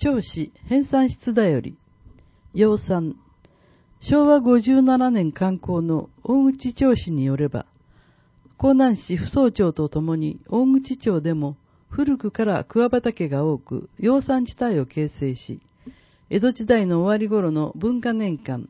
銚子編纂室だより養蚕昭和57年刊行の大口銚子によれば、江南市府総町とともに大口町でも古くから桑畑が多く養蚕地帯を形成し、江戸時代の終わり頃の文化年間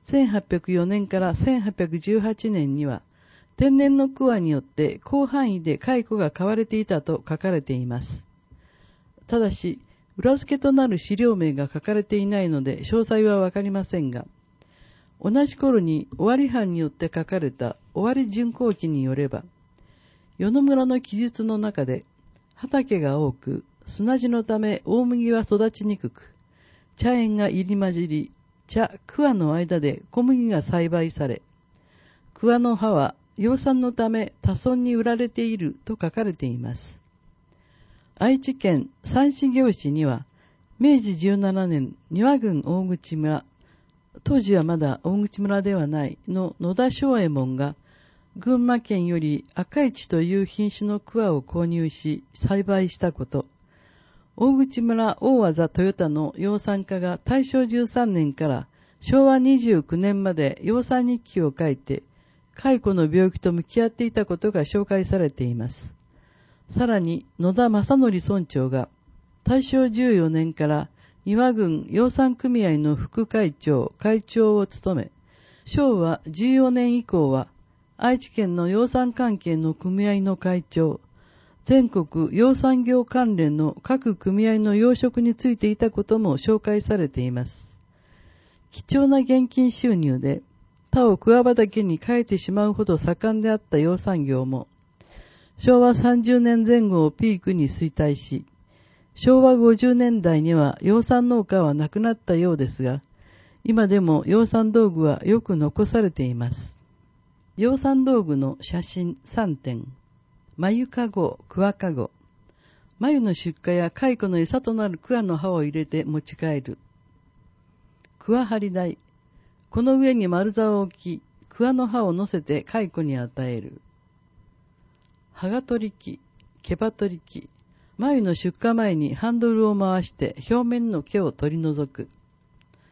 1804年から1818年には天然の桑によって広範囲で蚕が飼われていたと書かれています。ただし、裏付けとなる資料名が書かれていないので詳細はわかりませんが、同じ頃に尾張藩によって書かれた尾張巡行記によれば、与野村の記述の中で、畑が多く、砂地のため大麦は育ちにくく、茶園が入り混じり、桑の間で小麦が栽培され、桑の葉は養蚕のため多村に売られていると書かれています。愛知県山市行市には、明治17年丹羽郡大口村、当時はまだ大口村ではないの野田正右衛門が、群馬県より赤市という品種の桑を購入し栽培したこと、大口村大技豊田の養蚕家が大正13年から昭和29年まで養蚕日記を書いて、蚕の病気と向き合っていたことが紹介されています。さらに野田正則村長が大正14年から丹羽郡養蚕組合の副会長、会長を務め、昭和14年以降は愛知県の養蚕関係の組合の会長、全国養蚕業関連の各組合の要職についていたことも紹介されています。貴重な現金収入で他を桑畑に変えてしまうほど盛んであった養蚕業も、昭和30年前後をピークに衰退し、昭和50年代には養蚕農家はなくなったようですが、今でも養蚕道具はよく残されています。養蚕道具の写真3点。繭かご、桑かご。繭の出荷や蚕の餌となる桑の葉を入れて持ち帰る。桑張り台。この上に丸座を置き、桑の葉を乗せて蚕に与える。葉が取り機、毛羽取り機。繭の出荷前にハンドルを回して表面の毛を取り除く。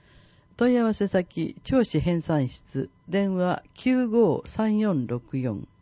問い合わせ先、銚子編纂室、電話 953464